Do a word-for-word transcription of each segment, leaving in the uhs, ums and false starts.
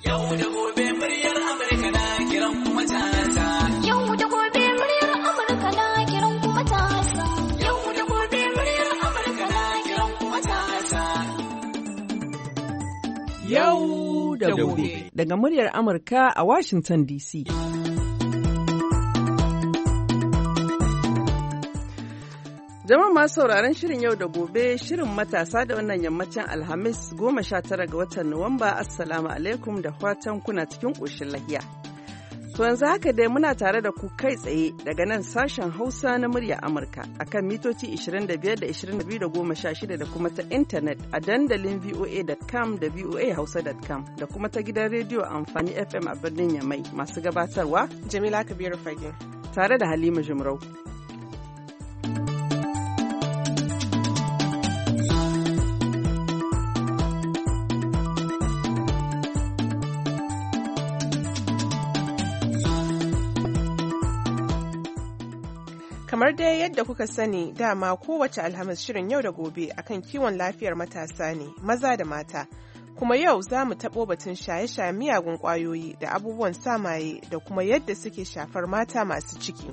Yau da gobe muryar Amurka na kiran kuma tasa. Yau da gobe muryar Amurka na kiran kuma tasa. Yau da gobe muryar Amurka na kiran kuma tasa. Yau da gobe. Daga muryar Amurka a Washington D C. Jama'a masu sauraron shirin yau da gobe shirin matasa da wannan yammacin Alhamis goma sha tara ga watan Nuwamba. Assalamu alaikum da fatan kuna cikin ƙoshin lahiya. To yanzu haka dai muna tare da ku kai tsaye daga nan sashen Hausa na murya Amurka akan mitoci ishirin da biyar da ishirin da biyu da goma sha shida da kuma ta intanet a dandalin V O A dot com da V O A Hausa dot com da kuma ta gidan rediyo amfani F M a birnin Yamai masu gabatarwa Jamila Kabiru Fage tare da Halima Jumrau. Kamar dai yadda kuka sani dama kowace Alhamis shirin yau da gobe akan kiwon lafiyar matasa ne maza da mata. Kuma yau za mu taɓo batun shaye-shaye miyagun ƙwayoyi da abubuwan samaye da kuma yadda suke shafar mata masu ciki.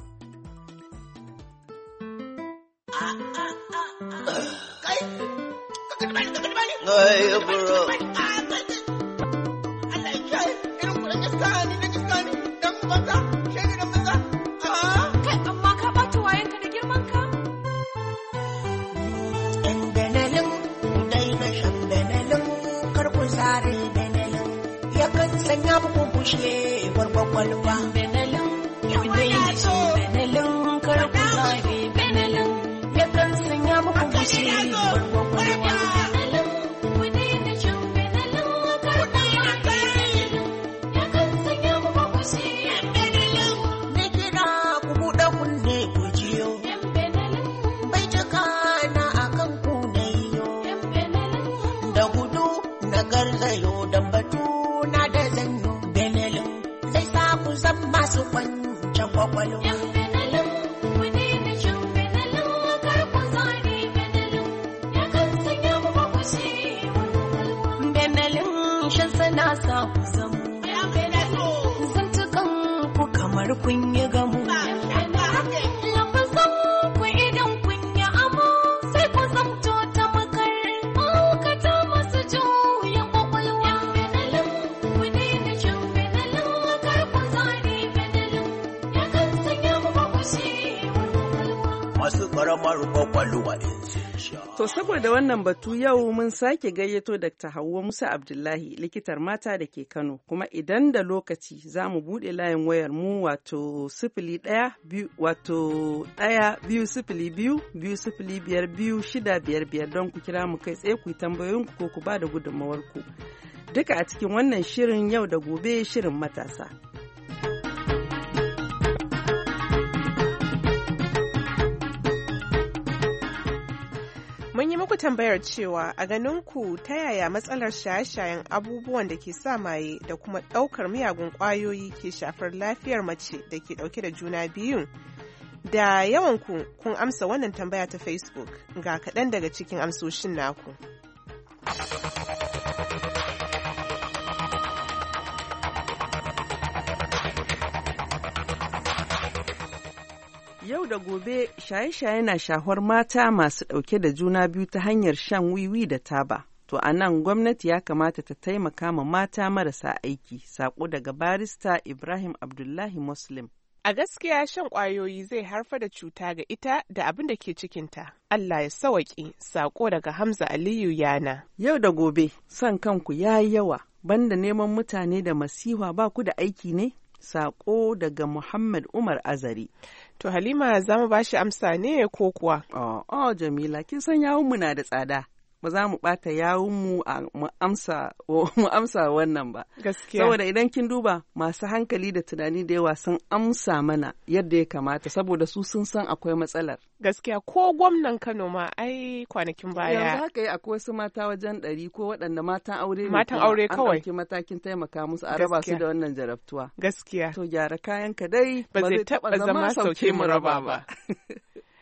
Sanya muku kushe gwargwagwalwa benelin yau da ya so benelin karku zabe benelin yakan sanya muku kushe gwargwagwalwa benelin kudi da shan benelin karku zabe yakan sanya muku kushe benelin na kira ku buɗe kunne ku jiyo benelin bai jaka na akan ku na yiyo benelin da gudu na garzayo dan batu na da zanyo benelin zai sa ku zan masu kwancan kwakwalwa. Yan benelin wani da shan benelin karku zane benelin ya kan sanya mu makushe wani benelin shan sana sa ku zamu. Yan benelin zantukan ku kamar kun yi gamu. Lafazan ku idan kun yi amo sai ku zamto ta makar mahaukata masu juya kwakwalwa. Masu ƙaramar kwakwalwa in sun sha. To saboda wannan batu yau mun sake gayyato Dakta Hauwa Musa Abdullahi likitar mata da ke Kano kuma idan da lokaci za mu buɗe layin wayar mu wato sifili ɗaya biyu wato ɗaya biyu sifili biyu biyu sifili biyar biyu shida biyar biyar don ku kira mu kai tsaye ku yi tambayoyinku ko ku ba da gudunmawarku. Duka a cikin wannan shirin yau da gobe shirin matasa. Mun yi muku tambayar cewa a ganin ku ta yaya matsalar shaye-shayen abubuwan da ke sa maye da kuma ɗaukar miyagun ƙwayoyi ke shafar lafiyar mace da ke ɗauke da juna biyun? Da yawan ku kun amsa wannan tambaya ta Facebook ga kaɗan daga cikin amsoshin naku. Yau da gobe shaye-shaye na shahwar mata masu ɗauke da juna biyu ta hanyar shan wiwi da taba. To a nan gwamnati ya kamata ta taimaka ma mata marasa aiki. Sako daga barista Ibrahim Abdullahi Muslim. A gaskiya shan ƙwayoyi zai haifar da cuta ga ita da abin da ke cikinta. Allah ya sawaƙi. Sako daga Hamza Aliyu Yana. Yau da gobe son kanku ya yi yawa. Banda neman mutane da masiha ba ku da aiki ne? Sako daga Muhammad Umar Azari. To Halima za mu ba shi amsa ne ko kuwa? Oh, oh Jamila, kin san yawunmu na da tsada. Ba za mu ɓata yawunmu a mu amsa mu amsa wannan ba. Gaskiya. Saboda idan kin duba masu hankali da tunani da yawa sun amsa mana yadda ya kamata saboda su sun san akwai matsalar. Gaskiya ko gwamnan Kano ma ai kwanakin baya. Yanzu haka yi akwai wasu mata wajen ɗari ko waɗanda matan aure ne. Matan aure kawai. An ɗauki matakin taimaka musu a raba su da wannan jarabtuwa. Gaskiya. To gyara kayanka dai ba zai taɓa zama sauke mu raba ba.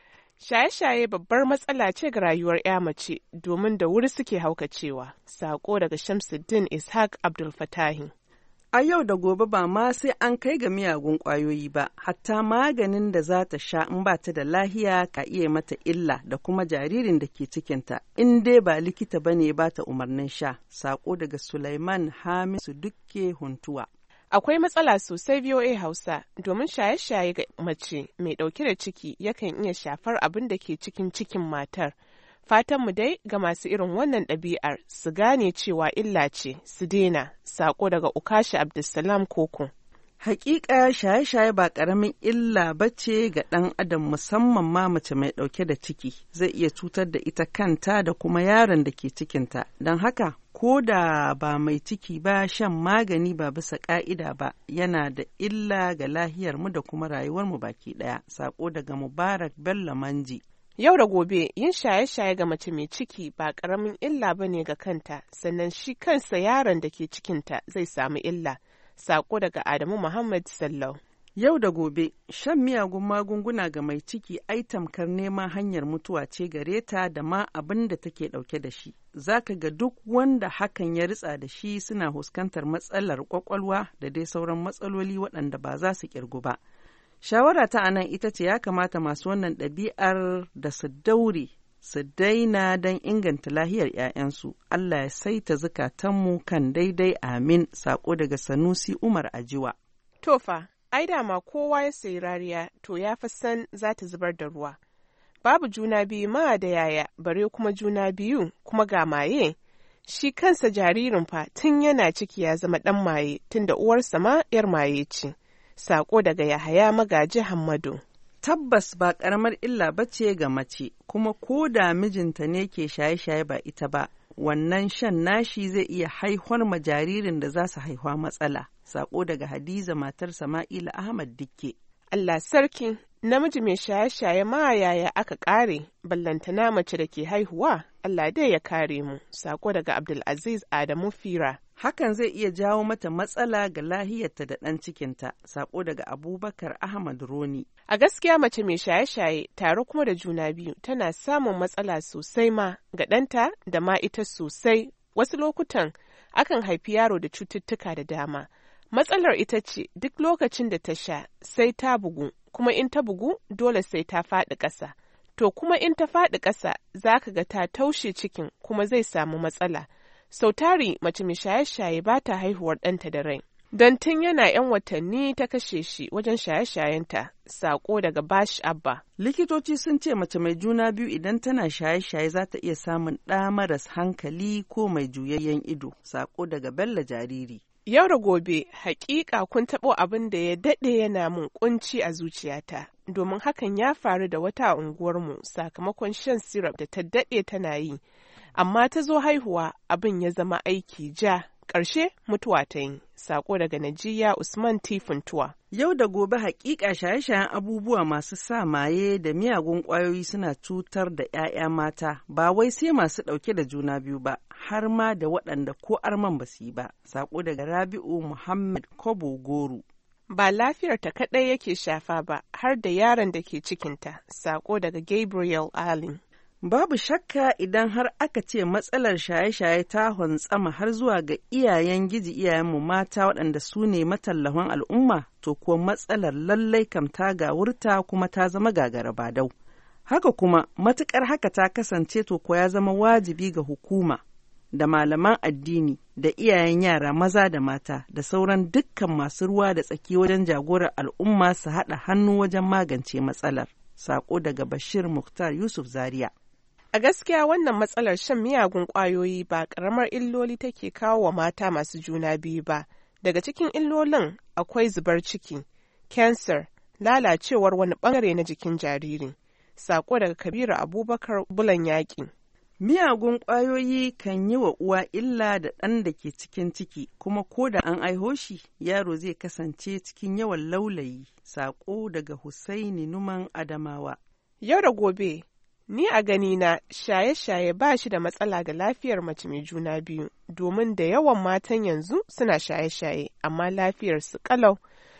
Shaye-shaye babbar matsala ce ga rayuwar 'ya mace domin da wuri suke haukacewa. Sako daga Shamsuddin Ishaq Abdul Fatahi. A yau da gobe ba ma sai an kai ga miyagun ƙwayoyi ba, hatta maganin da za ta sha in ba ta da lahiya ka iya mata illa da kuma jaririn da ke cikinta, in dai ba likita ba ne ba ta umarnin sha. Sako daga Sulaiman Hamisu Dukke Huntuwa. Akwai matsala sosai V O A Hausa domin shaye-shaye ga mace mai ɗauke da ciki yakan iya shafar abin da ke cikin cikin matar. Fatanmu dai ga masu irin wannan ɗabi'ar su gane cewa illa ce su daina. Sako daga Ukashi Abdulsalam Koko. Hakika shaye-shaye ba ƙaramin illa ba ce ga ɗan adam, musamman ma mace mai ɗauke da ciki, zai iya cutar da ita kanta da kuma yaron da ke cikinta. Don haka, ko da ba mai ciki ba, shan magani ba bisa ƙa'ida ba yana da illa ga lahiyarmu da kuma rayuwarmu baki ɗaya. Sako daga Mubarak Bello Manji. Yau da gobe yin shaye-shaye ga mace mai ciki ba ƙaramin illa ba ne ga kanta, sannan shi kansa yaron da ke cikinta zai samu illa. Sako daga Adamu Muhammad Sallau. Yau da gobe, shan miyagun magunguna ga mai ciki ai tamkar neman hanyar mutuwa ce gare ta da ma abin da take ɗauke da shi. Zaka ga duk wanda hakan ya ritsa da shi suna fuskantar matsalar ƙwaƙwalwa da dai sauran matsaloli waɗanda ba za su ƙirgu ba. Shawara ta anan ita ce ya kamata masu wannan ɗabi'ar da su daure su daina don inganta lahiyar 'ya'yansu. Allah ya saita zukatanmu kan daidai, amin. Sako daga Sanusi Umar Ajiwa. Tofa, ai dama kowa ya sayi rariya to ya fi san za ta zubar da ruwa. Babu juna biyu ma da yaya, bare kuma juna biyu kuma ga maye. Shi kansa jaririn fa tun yana ciki ya zama ɗan maye tunda uwarsa ma 'yar maye ce. Sako daga Yahaya Magaji Hammadu. Tabbas ba ƙaramar illa ba ce ga mace, kuma ko da mijinta ne ke shaye-shaye ba ita ba, wannan shan nashi zai iya haihuwar ma jaririn da za su haihuwa matsala. Sako daga Hadiza matar Sama'ila Ahmad Dikke. Allah sarki, namiji mai shaye-shaye ma yaya aka ƙare, ballantana mace da ke haihuwa, Allah dai ya kare mu. Sako daga Abdulaziz Adamu Fira. Hakan zai iya jawo mata matsala ga lahiyarta da ɗan cikinta. Sako daga Abubakar Ahmad Roni. A gaskiya mace mai shaye-shaye tare kuma da juna biyu tana samun matsala sosai ma ga ɗanta da ma ita sosai. Wasu lokutan akan haifi yaro da cututtuka da dama. Matsalar ita ce duk lokacin da ta sha sai ta bugu, kuma in ta bugu dole sai ta faɗi ƙasa. To kuma in ta faɗi ƙasa za ka ga ta taushe cikin kuma zai samu matsala. Sau tari mace mai shaye-shaye ba ta haihuwar ɗanta da rai. Don tun yana 'yan watanni ta kashe shi wajen shaye-shayenta. Sako daga Bash Abba. Likitoci sun ce mace mai juna biyu idan tana shaye-shaye za ta iya samun ɗa maras hankali ko mai juyayyen ido. Sako daga Bello Jariri. Yau da gobe, hakika kun taɓo abin da ya daɗe yana mun kunci a zuciyata, domin hakan ya faru da wata a unguwarmu sakamakon shan sirop da ta daɗe tana yi, amma ta zo haihuwa abin ya zama aiki ja, ƙarshe mutuwa ta yi. Sako daga Najiya Usman Tifuntuwa. Yau da gobe hakika shaye-shayen abubuwa masu sa maye da miyagun ƙwayoyi suna cutar da 'ya'ya mata, ba wai sai masu ɗauke da juna biyu ba, har ma da waɗanda ko arman ba su yi ba. Sako daga Rabi'u Muhammad Kobo Goro. Ba lafiyar ta kaɗai yake shafa ba, har da yaron da ke cikinta. Sako daga Gabriel Allen. Babu shakka idan har aka ce matsalar shaye-shaye ta hantsama har zuwa ga iyayen giji iyayenmu mata waɗanda su ne matallahon al'umma, to kuwa matsalar lallai kam ta gawurta kuma ta zama gagara badau. Haka kuma matuƙar haka ta kasance to kuwa ya zama wajibi ga hukuma da malaman addini da iyayen yara maza da mata da sauran dukkan masu ruwa da tsaki wajen jagorar al'umma su haɗa hannu wajen magance matsalar. Sako daga Bashir Muktar Yusuf Zaria. A gaskiya wannan matsalar shan miyagun ƙwayoyi ba ƙaramar illoli take kawo wa mata masu juna biyu ba. Daga cikin illolin akwai zubar ciki, cancer, lalacewar wani ɓangare na jikin jariri. Sako daga Kabiru Abubakar Bulan Yaƙi. Miyagun ƙwayoyi kan yi wa uwa illa da ɗan da ke cikin ciki, kuma ko da an aiho shi, yaro zai kasance cikin yawan laulayi. Sako daga Husaini Numan Adamawa. Yau da gobe, ni a ganina shaye-shaye ba shi da matsala ga lafiyar mace mai juna biyu, domin da yawan matan yanzu suna shaye-shaye, amma lafiyarsu kalau.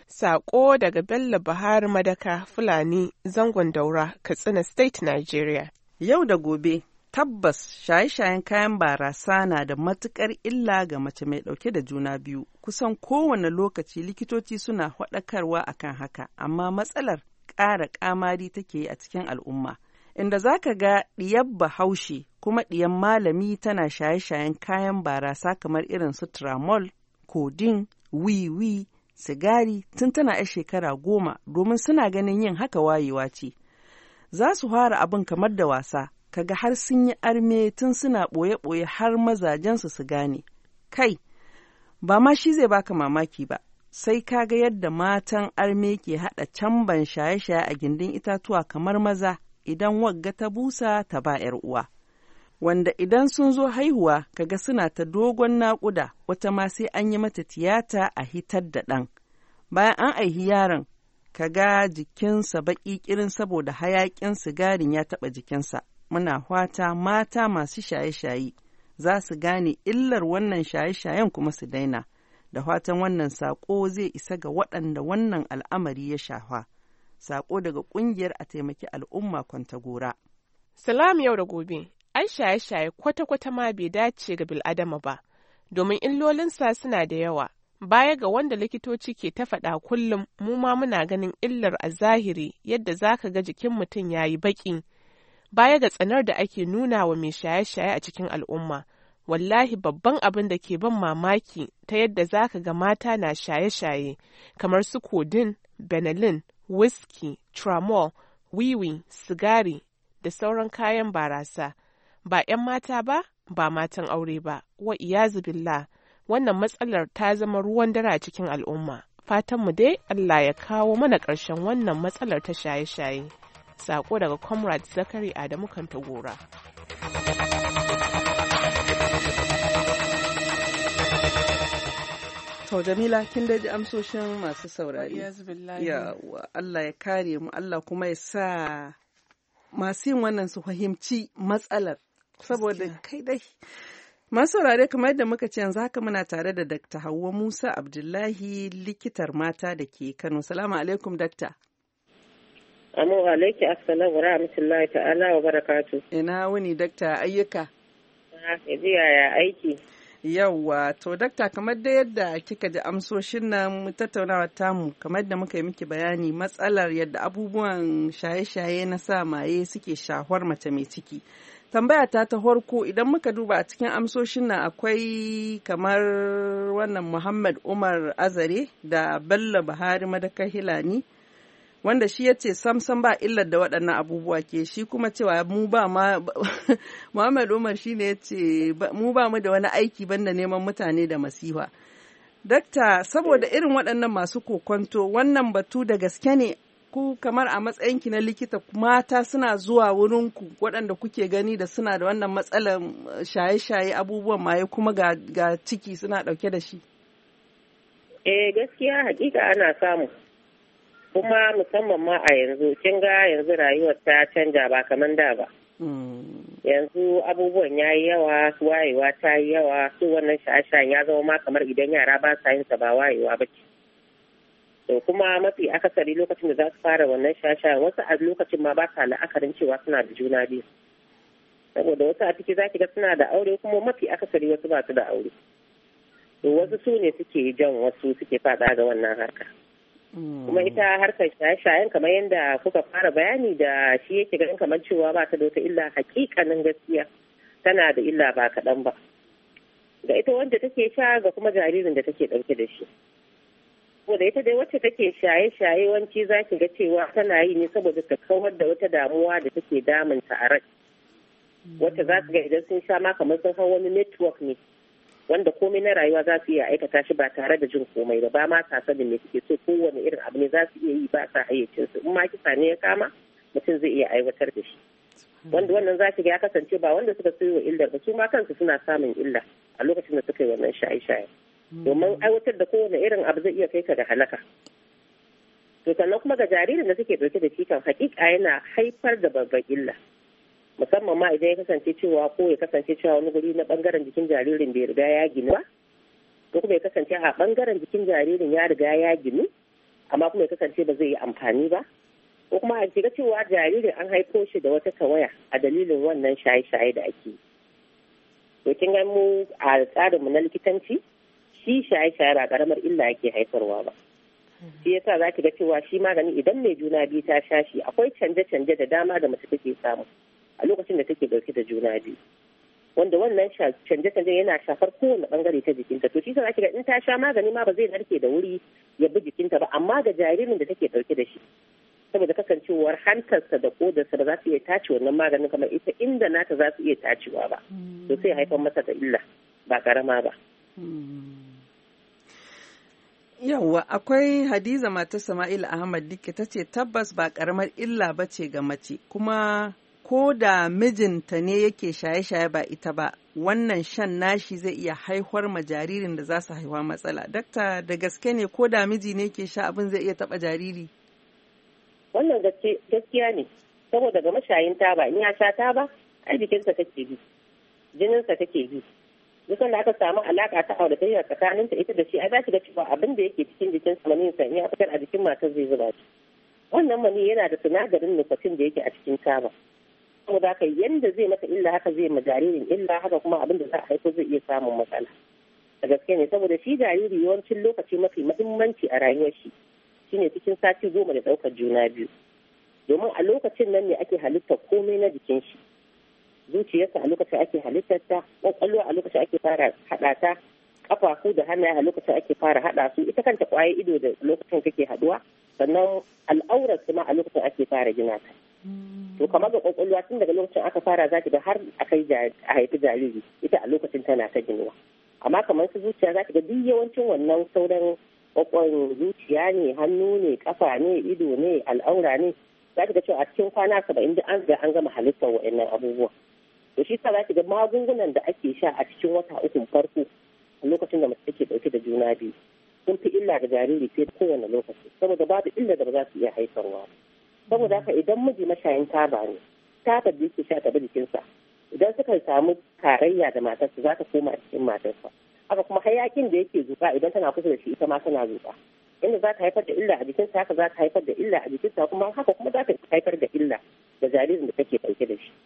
Sako daga Bello Buhari Madaka Fulani Zangon Daura Katsina State Nigeria. Yau da gobe tabbas shaye-shayen kayan barasa na da matukar illa ga mace mai dauke da juna biyu. Kusan kowane lokaci likitoci suna faɗakarwa akan haka, amma matsalar ƙara ƙamari take yi a cikin al'umma. Inda za ka ga ɗiyar Bahaushe kuma ɗiyar malami tana shaye-shayen kayan barasa kamar irin su tramol, kodin, wiwi, sigari tun tana 'yar shekara goma domin suna ganin yin haka wayewa ce. Za su fara abin kamar da wasa, kaga har sun yi arme tun suna ɓoye-ɓoye har mazajensu su gane. Kai, ba ma shi zai baka mamaki ba, sai kaga yadda matan arme ke haɗa camban shaye-shaye a gindin itatuwa kamar maza idan wagga ta busa ta ba 'yar uwa. Wanda idan sun zo haihuwa kaga suna ta dogon naƙuda, wata ma sai an yi mata tiyata a hitar da ɗan. Bayan an aihi yaron, kaga jikinsa baƙi ƙirin saboda hayaƙin sigarin ya taɓa jikinsa. Muna fata mata masu shaye-shaye za su gane illar wannan shaye-shayen kuma su daina. Da fatan wannan saƙo zai isa ga waɗanda wannan al'amari ya shafa. Saƙo daga ƙungiyar a taimaki al'umma Kwantagora. Salam yau da gobe. Ai shaye-shaye kwata-kwata ma bai dace ga bil'adama ba, domin illolinsa suna da yawa. Baya ga wanda likitoci ke ta faɗa kullum, mu ma muna ganin illar a zahiri yadda za ka ga jikin mutum ya yi baƙi. Baya ga tsanar da ake nuna wa mai shaye-shaye a cikin al'umma, wallahi babban abin da ke ban mamaki ta yadda za ka ga mata na shaye-shaye kamar su kodin, benelin, whisky, tramol, wiwi, sigari da sauran kayan barasa. Ba 'yan mata ba, ba matan aure ba, wa iyazu billah, wannan matsalar ta zama ruwan dare a cikin al'umma. Fatanmu dai Allah ya kawo mana ƙarshen wannan matsalar ta shaye-shaye. Sako daga Comrade Zakari Adamu Kantagora. To Jamila, kin daji amsoshin masu saurari. Ya Allah ya kare mu, Allah kuma ya sa masu yin wannan su fahimci matsalar. Saboda kai dai. Masu saurare kamar yadda muka ce yanzu haka muna tare da Dakta Hauwa Musa Abdullahi likitar mata da ke Kano. Salamu alaikum Dakta. Amu alaiki assalamu wa rahmatullahi ta'ala wa barakatu. Ina wuni Dakta ayyuka. Yaji yaya aiki. Yawwa to Dakta kamar da yadda kika ji amsoshin nan tattaunawa tamu kamar da muka yi miki bayani matsalar yadda abubuwan shaye-shaye na sa maye suke shahwar mace mai ciki. Tambaya ta ta farko idan muka duba a cikin amsoshin nan akwai kamar wannan Muhammad Umar Azare da Bello Buhari Madaka Hilani wanda shi ya ce samsam ba illar da waɗannan abubuwa ke shi kuma cewa mu ba ma Muhammad Umar shi ne ya ce mu ba mu da wani aiki banda neman mutane da masiha. Dakta saboda irin waɗannan masu kokonto wannan batu da gaske ne ku kamar a matsayinki na likita mata suna zuwa wurinku waɗanda kuke gani da suna da wannan matsalar shaye-shaye abubuwan maye kuma ga, ga ciki suna ɗauke da shi? Eh gaskiya hakika ana samu kuma musamman ma a yanzu kin ga yanzu rayuwar ta canja ba kamar da ba. Yanzu abubuwan ya yi yawa wayewa ta yi yawa su wannan shaye-shayen ya zama ma kamar idan yara ba sa yin sa ba wayewa ba ce. To kuma mafi akasari lokacin da za su fara wannan shashayen wasu a lokacin ma ba sa la'akarin cewa suna da juna biyu. Saboda wasu a ciki za ki ga suna da aure kuma mafi akasari wasu ba su da aure. To wasu su ne suke jan wasu suke fada ga wannan harka. Kuma ita harkar shaye-shayen kamar yadda kuka fara bayani da shi yake ganin kamar cewa ba ta da wata illa hakikanin gaskiya tana da illa ba kaɗan ba. Ga ita wanda take sha ga kuma jaririn da take ɗauke da shi. Saboda ita dai wacce take shaye-shaye wanci za ki ga cewa tana yi ne saboda ta kawar da wata damuwa da take damunta a rai. Wacce za su ga idan sun sha ma kamar sun hau wani network ne wanda komai na rayuwa za su iya aikata shi ba tare da jin komai ba ba ma sa sanin me suke so kowane irin abu ne za su iya yi ba sa hayyacin su in ma kisa ne ya kama mutum zai iya aiwatar da shi. Wanda wannan za ki ga ya kasance ba wanda suka sayo illar ba su ma kansu suna samun illa a lokacin da suka yi wannan shaye-shaye. Domin aiwatar da kowane irin abu zai iya kai ka da halaka. To sannan kuma ga jaririn da suke ɗauke da shi kan hakika yana haifar da babban illa. Musamman ma idan ya kasance cewa ko ya kasance cewa wani guri na bangaren jikin jaririn bai riga ya ginu ba, ko kuma ya kasance a bangaren jikin jaririn ya riga ya ginu, amma kuma ya kasance ba zai yi amfani ba, ko kuma a shiga cewa jaririn an haifo shi da wata tawaya a dalilin wannan shaye-shaye da ake yi. To kin ga mu a tsarinmu na likitanci shi shaye-shaye ba karamar illa yake haifarwa ba. Shi yasa za ki ga cewa shi magani idan mai juna biyu ta sha shi akwai canje-canje da dama da mace take samu a lokacin da take dauke da juna biyu. Wanda wannan canje-canje yana shafar kowane bangare ta jikinta. To shi yasa za ki ga in ta sha magani ma ba zai narke da wuri ya bi jikinta ba, amma ga jaririn da take dauke da shi. Saboda kasancewar hantarsa da kodarsa ba za su iya tace wannan maganin kamar ita inda nata za su iya tacewa ba. To sai haifar masa da illa ba karama ba. Yawwa akwai Hadiza matar Sama'il Ahmad Dike ta ce tabbas ba karamar illa ba ce ga mace, kuma ko da mijinta ne yake shaye-shaye ba ita ba, wannan shan nashi zai iya haihuwar ma jaririn da za su haihuwa matsala. Dakta, da gaske ne ko da miji ne ke sha abin zai iya taba jariri? Wannan gaskiya ne, saboda ga mashayin taba in ya sha taba ai jikinsa take bi, jininsa take bi. Duk da aka samu alaka ta aure ta tsakanin ta ita da shi ai za ki ga cewa abin da yake cikin jikin sa manin sa in ya fitar a jikin matar zai zuba shi. Wannan mani yana da sinadarin nicotine da yake a cikin taba. Saboda haka yanda zai mata illa haka zai ma jaririn illa, haka kuma abin da za a haifo zai iya samun matsala. Da gaske ne, saboda shi jariri yawancin lokaci mafi muhimmanci a rayuwar shi shine cikin sati goma da ɗaukar juna biyu. Domin a lokacin nan ne ake halittar komai na jikin shi. Zuciyarsa a lokacin ake halittarta, ƙwaƙwalwa a lokacin ake fara haɗa ta, ƙafafu da hannaye a lokacin ake fara haɗa su, ita kanta ƙwayar ido da lokacin take haɗuwa, sannan al'aurar su ma a lokacin ake fara gina ta. To kamar ga ƙwaƙwalwa tun daga lokacin aka fara za ki ga har a kai a haifi jariri, ita a lokacin tana ta ginuwa. Amma kamar su zuciya za ki ga duk yawancin wannan sauran ƙwaƙwalwar zuciya ne, hannu ne, ƙafa ne, ido ne, al'aura ne, za ki ga cewa a cikin kwana saba'in da an ga an gama halittar wa'annan abubuwa. To shi sa za ki ga magungunan da ake sha a cikin wata uku farko a lokacin da mace take dauke da juna biyu sun fi illa ga jariri sai da kowane lokaci, saboda babu illa da ba za su iya haifarwa. Saboda haka idan miji mashayin taba ne, taba da yake sha ta bi jikinsa, idan suka samu tarayya da matarsa za ta koma a cikin matarsa. Haka kuma hayakin da yake zuƙa idan tana kusa da shi ita ma tana zuƙa. Inda za ta haifar da illa a jikinsa haka za ta haifar da illa a jikinsa, kuma haka kuma za ta haifar da illa ga jaririn da take dauke da shi.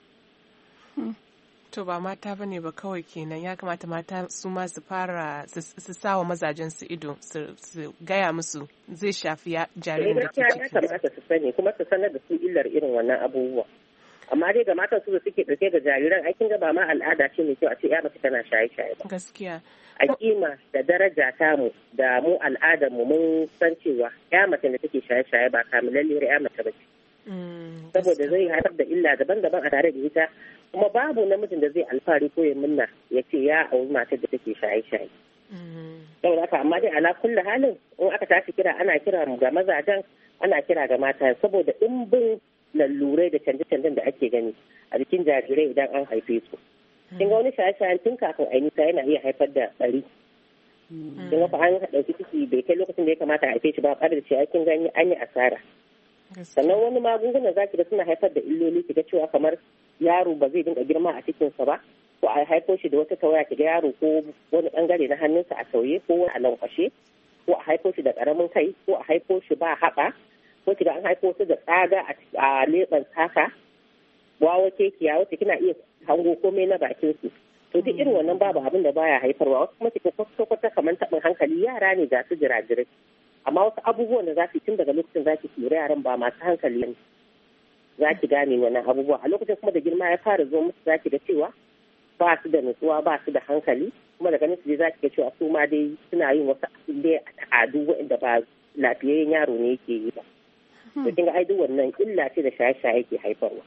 To ba mata ba ne ba kawai kenan, ya kamata mata su ma su fara su sa wa mazajen su ido su gaya musu zai shafi jaririn da ke ciki. Ya kamata su sani kuma su sanar da su illar irin wannan abubuwa. Amma dai ga matan su da suke ɗauke da jariran aikin ga ba ma al'ada ce mai kyau a ce ya mace tana shaye-shaye ba. Gaskiya. A kima da daraja tamu da mu al'adar mu mun san cewa ya mace da take shaye-shaye ba kamilalliyar ya mace ba ce. Saboda zai haifar da illa daban-daban a tare da ita, kuma babu namijin da zai alfahari ko ya munna ya ce ya auri matar da take shaye-shaye. Saboda haka amma dai ala kulli halin in aka tashi kira ana kira ga mazajen ana kira ga mata, saboda in bin lallurai da canje-canjen da ake gani a jikin jarirai idan an haife su. Kin ga wani shaye-shayen tun kafin a nisa yana iya haifar da ɗari. Kin ga fa an ɗauki ciki bai kai lokacin da ya kamata a haife shi ba, ɓarar da shi kin gani an yi asara. Sannan wani magungunan za ki ga suna haifar da illoli, ki ga cewa kamar yaro ba zai dinga girma a cikinsa ba, ko a haifo shi da wata tawaya, ki ga yaro ko wani bangare na hannunsa a sauye ko wani a lankwashe, ko a haifo shi da karamin kai, ko a haifo shi ba haɓa, ko ki ga an haifo shi da tsaga a leɓen haka, wawa kekiya wacce kina iya hango komai na bakin su. To duk irin wannan babu abin da baya haifarwa. Wasu kuma kika kwata kamar taɓin hankali, yara ne ga su jirajirai, amma wasu abubuwan da za su tun daga lokacin za ki lura yaran ba masu hankali ne, za ki gane wannan abubuwa. A lokacin kuma da girma ya fara zo musu za ki ga cewa ba su da nutsuwa, ba su da hankali, kuma daga nan su je za ki ga cewa su ma dai suna yin wasu dai al'adu waɗanda ba lafiyayyen yaro ne yake yi ba. To kin ga ai duk wannan illa ce da shaye-shaye ke haifarwa.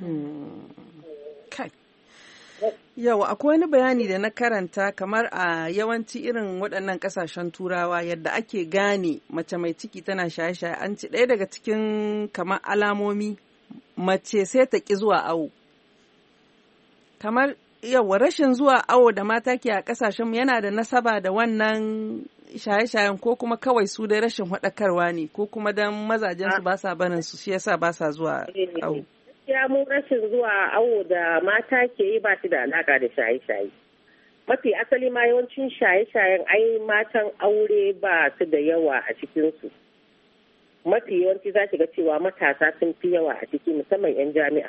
Yau akwai wani bayani da na karanta kamar a yawanci irin waɗannan ƙasashen turawa yadda ake gane mace mai ciki tana shaye-shaye, an ci ɗaya daga cikin kamar alamomi mace sai ta ƙi zuwa awo. Kamar yawa rashin zuwa awo da mata ke a ƙasashen yana da nasaba da wannan shaye-shayen, ko kuma kawai su dai rashin haɗakarwa ne, ko kuma dan mazajen su ba sa barin su shi yasa ba sa zuwa awo. Ya mu rashin zuwa awo da mata ke yi ba shi da alaka da shaye-shaye. Mafi asali ma yawancin shaye-shayen ai matan aure ba su da yawa a cikinsu. mafi yawanci za ki ga cewa matasa sun fi yawa a ciki musamman 'yan jami'a.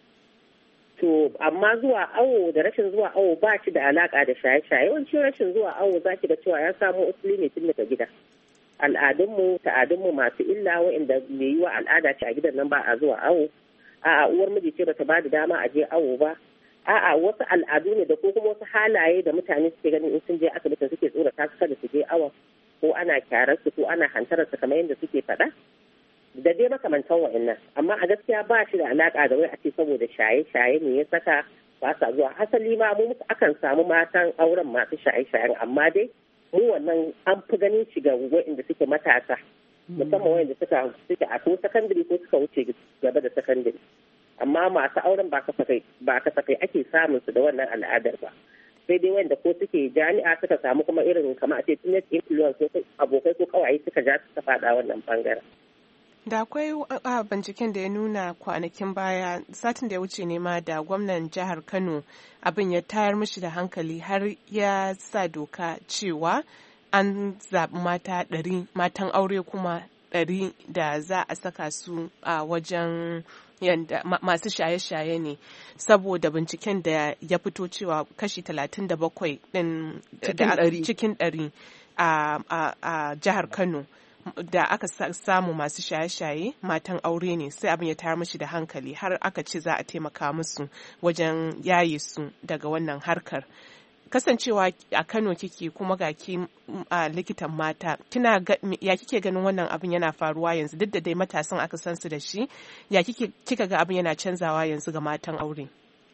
To amma zuwa awo da rashin zuwa awo ba shi da alaka da shaye-shaye. Yawanci rashin zuwa awo za ki ga cewa ya samo usuli ne tun daga gida. Al'adunmu, ta'adunmu masu illa wa'inda mai yiwa al'ada ce a gidan nan ba a zuwa awo. A'a uwar miji ce bata ba da dama a je awo ba. A'a wasu al'adu ne da ko kuma wasu halaye da mutane suke ganin in sun je asibitin suke tsorata su kada su je awon, ko ana kyarar su ko ana hantarar su kamar yadda suke faɗa. Da dai makamantan wa'annan, amma a gaskiya ba shi da alaka da wai a ce saboda shaye-shaye ne ya saka ba sa zuwa. Hasali ma mu akan samu matan auren masu shaye-shayen, amma dai mu wannan an fi ganin shi ga wa'anda suke matasa, musamman wa'anda suka suke a ko sakandare ko suka wuce gaba da sakandare. Amma masu auren ba kasafai ba kasafai ake samun su da wannan al'adar ba. Sai dai wanda ko suke jami'a suka samu kuma irin kamar a ce teenage influence ko abokai ko kawaye suka ja suka faɗa wannan bangaren. Da akwai a binciken da ya nuna kwanakin baya satin da ya wuce ne ma da gwamnan jihar Kano abin ya tayar mishi da hankali har ya sa doka cewa an zaɓi mata ɗari matan aure kuma ɗari da za a saka su a wajen yanda masu shaye-shaye ne, saboda binciken da ya fito cewa kashi talatin da bakwai ɗin cikin ɗari a jihar Kano da aka samu masu shaye-shaye matan aure ne. Sai abin ya tayar mishi da hankali har aka ce za a taimaka musu wajen yaye su daga wannan harkar. Kasancewa a Kano kike kuma ga ki a likitan mata, kina ya kike ganin wannan abin yana faruwa yanzu duk da dai matasan aka san su da shi, ya kike kika ga abin yana canzawa yanzu ga matan aure?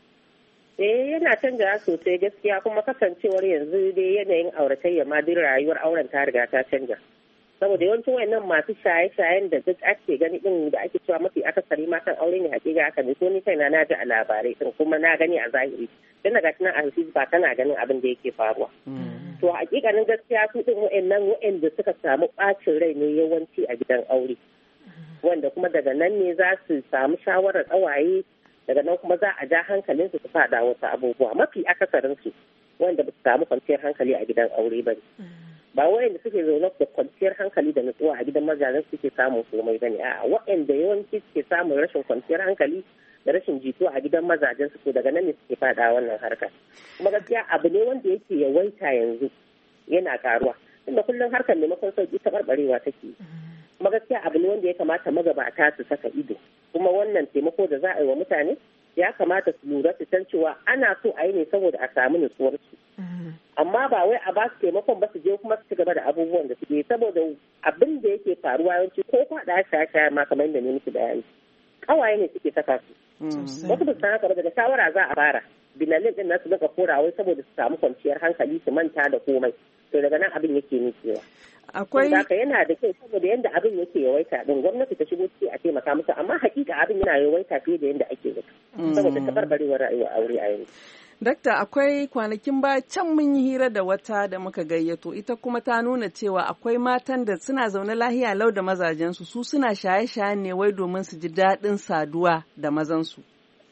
Eh yana canjawa sosai gaskiya, kuma kasancewar yanzu dai yanayin auratayya ma duk rayuwar auren ta riga ta canja. Saboda yawancin wayannan masu shaye-shayen da duk ake gani din da ake cewa mafi akasari matan aure ne, hakika haka ne. So ni kaina na ji a labarai din kuma na gani a zahiri. Dan daga cikin alhisi ba tana ganin abin da yake faruwa. To hakikanin gaskiya su din wayannan wayanda suka samu bacin rai ne yawanci a gidan aure. Wanda kuma daga nan ne za su samu shawarar tsawaye, daga nan kuma za a ja hankalinsu su fada wasu abubuwa. Mafi akasarin su wanda ba su samu kwanciyar hankali a gidan aure ba ne. Ba wayanda suke zaune da kwanciyar hankali da nutsuwa a gidan mazajen suke samun komai bane, a wayanda yawanci suke samun rashin kwanciyar hankali da rashin jituwa a gidan mazajen su, daga nan ne suke fada wannan harkar. Kuma gaskiya abu ne wanda yake yawaita yanzu yana karuwa, tunda kullum harkar maimakon sauki ta barbarewa take. Kuma gaskiya abu ne wanda ya kamata magabata su saka ido, kuma wannan taimako da za a yi wa mutane ya kamata su lura su san cewa ana so a yi ne saboda a samu nutsuwar su. Amma ba wai a ba su taimakon ba su je kuma su ci gaba da abubuwan da suke, saboda abin da yake faruwa yawanci ko faɗa shaye-shaye ma kamar yadda ne miki bayani, kawaye ne suke saka su. Wasu ba su san haka ba, daga shawara za a fara bilalin din nasu daga korawai saboda su samu kwanciyar hankali su manta da komai. To daga nan abin yake nikewa. Akwai haka yana da kyau saboda yadda abin yake yawaita din gwamnati ta shigo ciki a taimaka musu, amma hakika abin yana yawaita fiye da yadda ake zato saboda tabarbarewar rayuwar aure a yanzu. Dakta, akwai kwanakin ba can mun yi hira da wata da muka gayyato, ita kuma ta nuna cewa akwai matan da suna zaune lahiya lau da mazajensu, su suna shaye-shaye ne wai domin su ji daɗin saduwa da mazansu.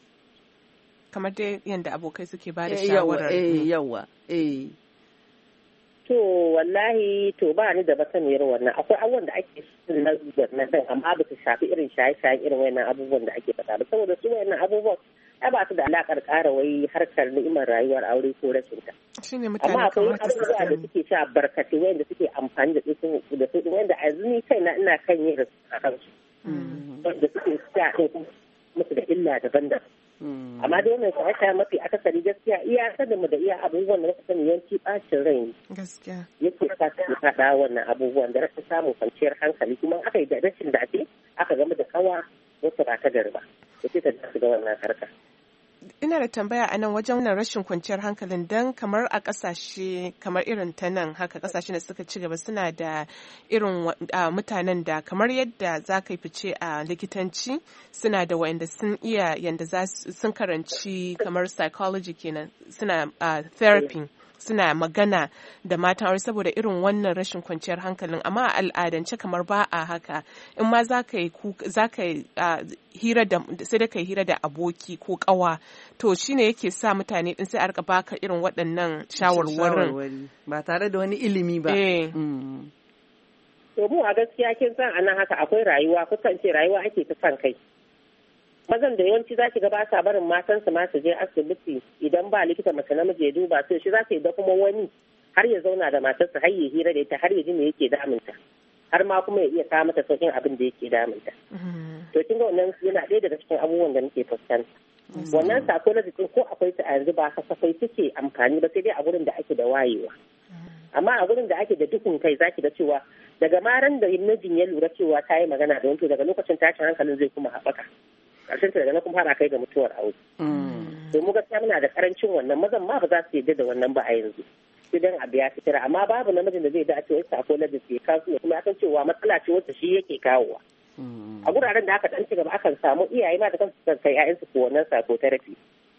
Kamar dai yadda abokai suke ba da shawarar. Eh, yawa, eh. To wallahi to ba ni da basaniyar wannan, akwai abubuwan da ake sun na nan amma ba su shafi irin shaye-shaye irin wannan abubuwan da ake faɗa ba, saboda su wannan abubuwan ai ba su da alakar ƙara wai harkar ni'imar rayuwar aure ko rashin ta. Amma akwai abubuwa da suke sha barkatai wanda suke amfani da su da su wanda a yanzu ni kaina ina kan yin rasu a kansu. Wanda suke sha ɗin musu da illa daban-daban. Amma dai wannan shaye-shaye mafi akasari gaskiya iya sanin mu da iya abubuwan da muka sani yawanci bacin rai ne. Gaskiya. Yake sa su faɗa wannan abubuwan da rashin samun kwanciyar hankali, kuma aka yi da rashin dace aka gama da kawa wasu ba ta garba. Da ce ta dace da wannan harka. Ina da tambaya a nan wajen wannan rashin kwanciyar hankalin, don kamar a kasashe kamar irin ta nan haka kasashe da suka ci gaba suna da irin mutanen da kamar yadda za ka yi fice a likitanci suna da wa'anda sun iya yadda za sun karanci kamar psychology kenan, suna therapy suna magana da matan aure saboda irin wannan rashin kwanciyar hankalin. Amma a al'adance kamar ba a haka, in ma za ka yi hira da sai da ka yi hira da aboki ko kawa, to shine yake sa mutane din sai a rika baka irin waɗannan shawarwarin ba tare da wani ilimi ba. Eh To mu a gaskiya kin san anan haka akwai rayuwa, kusan ce rayuwa ake ta san kai. Mazan da yawanci za ki ga ba sa barin matansu ma su je asibiti idan ba likita mace namiji ya duba su shi za su yi da kuma wani har ya zauna da matarsa har ya hira da ita har ya ji me yake damunta. Har ma kuma ya iya kawo mata sauƙin abin da yake damunta. To kin ga wannan yana ɗaya daga cikin abubuwan da muke fuskanta. Wannan sako na jikin ko akwai ta a yanzu ba kasafai suke amfani ba sai dai a gurin da ake da wayewa. Amma a gurin da ake da duhun kai zaki ga cewa daga maran da mijin ya lura cewa ta yi magana da wani daga lokacin tashin hankalin zai kuma haɓaka. Ƙarshen ta daga nan kuma fara kai ga mutuwar aure. To mu gaskiya muna da karancin wannan mazan ma ba za su yarda da wannan ba a yanzu. Idan abu ya fitira amma babu namijin da zai da cewa sako na da ke kasu kuma ya san cewa matsala ce wacce shi yake kawowa. A guraren da aka dan ci gaba akan samu iyaye ma da kansu kan kai ƴaƴansu ko wannan sako therapy.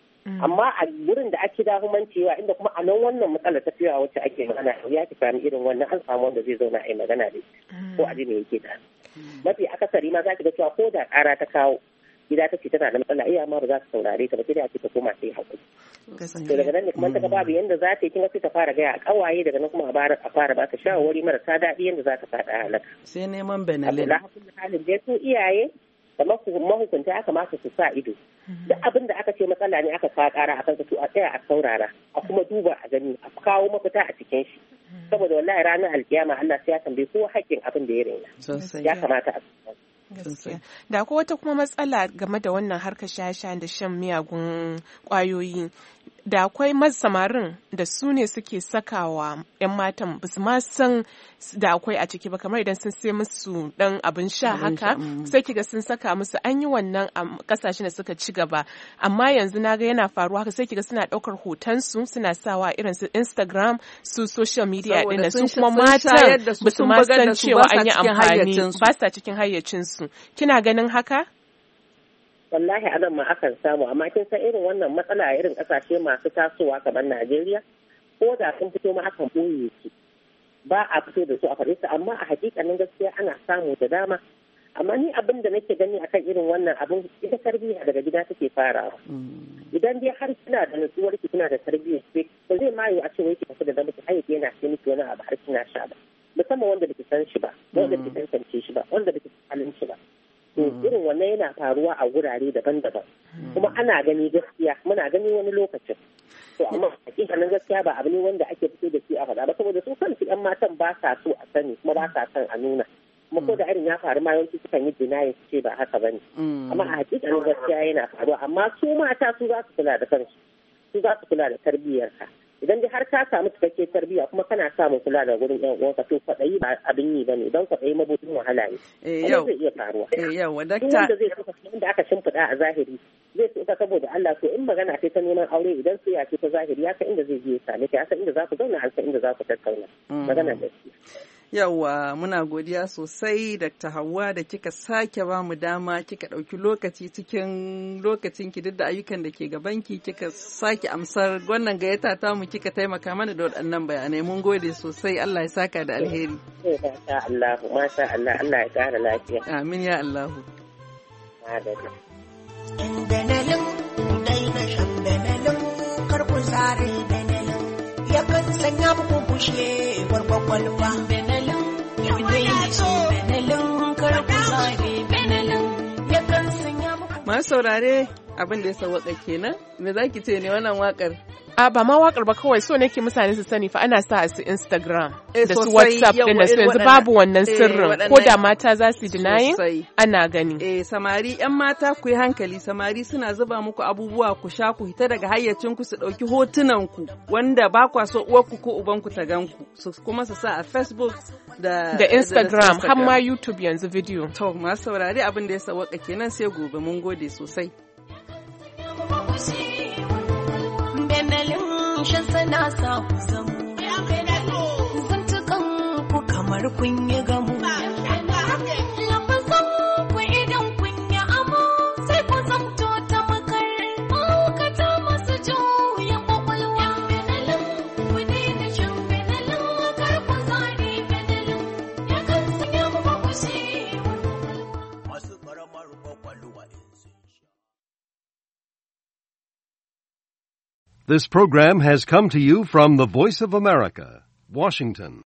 Amma a gurin da ake dahumancewa inda kuma a nan wannan matsalar tafiya wacce ake magana ya ki sami irin wannan an samu wanda zai zauna a yi magana da ko a ji me yake da. Mafi akasari ma za ki ga cewa ko da ƙara ta kawo gida ta ce tana da matsala iya ma ba za su saurare ta ba sai dai a ce ta koma sai haƙuri. To daga nan ne kuma ta ga babu yanda za ta yi kin ga sai ta fara gaya a ƙawaye daga nan kuma a fara ba ta shawarwari marasa daɗi yanda za ta faɗa halaka. Sai neman benelin. Alhamdulillah halin dai su iyaye da mahukunta ya kamata su sa ido. Duk abin da aka ce matsala ne aka kawo ƙara a kansa to a tsaya a saurara a kuma duba a gani a kawo mafita a cikin shi. Saboda wallahi ranar alkiyama Allah sai ya tambaye ko haƙƙin abin da ya raina. Ya kamata a gaskiya da akwai wata kuma matsala game da wannan harkar shaye-shaye da shan miyagun kwayoyi da akwai samarin da su ne suke sakawa 'yan matan ba su ma san da akwai a ciki ba kamar idan sun sai musu dan abin sha haka sai kiga sun saka musu an yi wannan a kasashen da suka ci gaba amma yanzu naga yana faruwa haka sai kiga suna daukar hoton su suna sawa irin su Instagram su social media din su kuma matan ba su ma san cewa an yi amfani ba sa cikin hayyacin su kina ganin haka? Wallahi anan ma akan samu amma kin san irin wannan matsala a irin kasashe masu tasowa kamar Najeriya ko da sun fito ma akan boye su ba a fito da su a faɗi su amma a hakikanin gaskiya ana samu da dama amma ni abin da nake gani akan irin wannan abin ita tarbiyya daga gida take farawa idan dai har kina da nutsuwar ki kina da tarbiyya sai ba zai ma yi a ce wai ki tafi da namiji ai yana ce miki wani abu har kina sha ba musamman wanda baki san shi ba wanda baki tantance shi ba wanda baki halin shi ba to irin wannan yana faruwa a gurare daban-daban kuma ana gani gaskiya muna gani wani lokacin to amma hakikanin gaskiya ba abu ne wanda ake fito da shi a faɗa ba saboda su kansu yan matan ba sa so a sani kuma ba sa son a nuna kuma ko da irin ya faru ma yawanci sukan yi dinayin su ce ba haka bane amma a hakikanin gaskiya yana faruwa amma su mata su za su kula da kansu su za su kula da tarbiyyarka idan dai har ka samu cikakke tarbiyya kuma kana samun kula da gurin yan uwanka to kwaɗayi ba abin yi bane don kwaɗayi mabudin wahala ne eh yau zai iya faruwa eh yau wadakta wanda zai so wanda aka shimfiɗa a zahiri zai so ka saboda Allah to in magana ce ta neman aure idan su ya ce ta zahiri ya san inda zai je ya same ka ya san inda za ku zauna har san inda za ku tattauna magana da shi Yawwa muna godiya sosai Dakta Hauwa da kika sake ba mu dama kika ɗauki lokaci cikin lokacin ki duk da ayyukan da ke gabanki kika sake amsar wannan gayyata ta mu kika taimaka mana da waɗannan bayanai mun gode sosai Allah ya saka da alheri. Masha Allah masha Allah Allah ya ƙara lafiya. Amin ya Allah. Benelin dai na shan benelin kar ku sare benelin yakan sanya muku bushe gwargwagwalwa. Masu saurare abin da ya sauwaka kenan me zaki ce ne wannan wakar? A ba ma wakar ba kawai so nake mutane su sani fa ana sa su Instagram da su WhatsApp din da su yanzu babu wannan sirrin ko da mata za su denying ana gani. Eh samari yan mata ku yi hankali samari suna zuba muku abubuwa ku sha ku hita daga hayyacin ku su dauki hotunan ku wanda ba kwa so uwar ku ko uban ku ta gan ku su kuma su sa a Facebook da da Instagram har ma YouTube yanzu video. To masu saurare abin da ya sauwaka kenan sai gobe mun gode sosai. Benelin shan sana sa ku samu zantukan ku kamar kun yi gamu lafazan ku idan kun yi amo sai ku zamto ta makar mahaukata masu juya kwakwalwa benelin ku daina shan benelin kar ku zari benelin ya kan sanya mu bakushi masu karamar kwakwalwa. This program has come to you from the Voice of America, Washington.